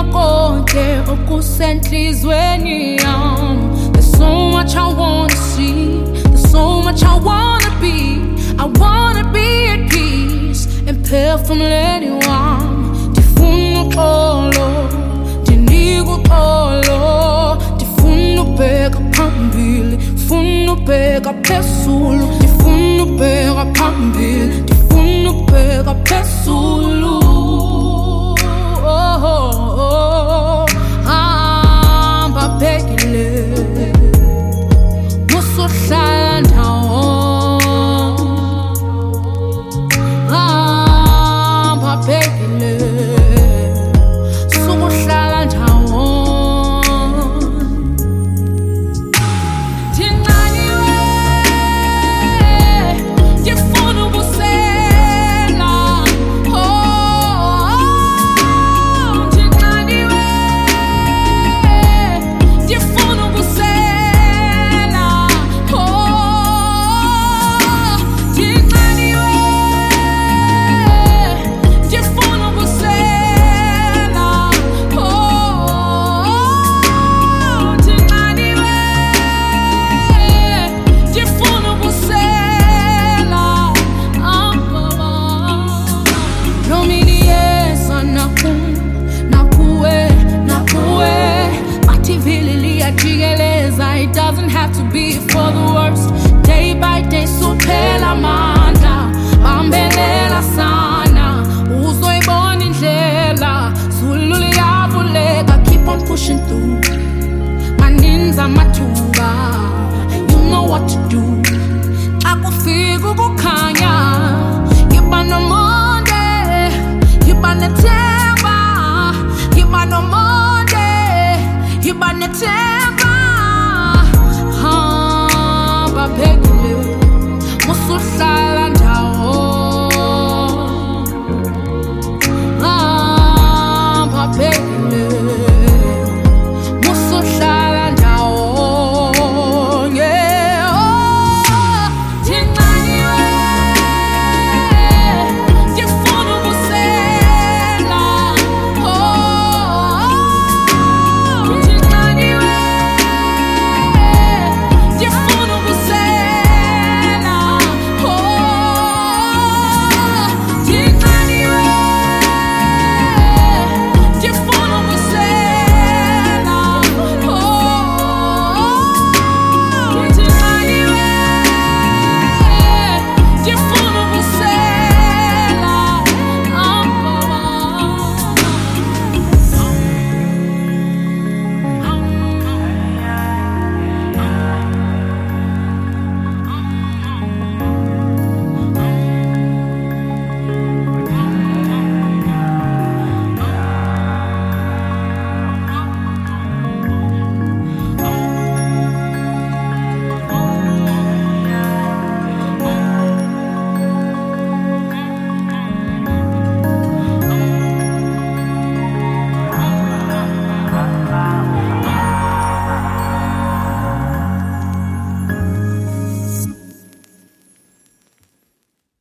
konke okusenhlizweni yami. There's so much I wanna see, there's so much I wanna be. I wanna be at peace and phefumuleni wami. Ndifuna uxolo, ndinika uxolo. Ndifuna ubheka phambili, ndifuna ubheka phezulu. Ndifuna ubheka phambili, ndifuna ubheka phezulu. Hamba bhekile, musuhlala ndawonye. Hamba bhekile, sukuhlala ndawonye. Ndinqaniwe, ndifuna ubusela. Ndinqaniwe, ndifuna ubusela. Ndinqaniwe, ndifuna ubusela. Ndinqaniwe, ndifuna ubusela. Nomiliyesa nakuwe bathi vili liyajikeleza. It doesn't have to be for the worst. Day by day suphela amandla, bambelela sana, uzoyibona indlela. Zulu liyavuleka, keep on pushing through. Maninzi amathuba, you know what to do. Xa kufika ukukhanya, yiba nomonde, yiba nethemba. Yiba nomonde, yiba nethemba.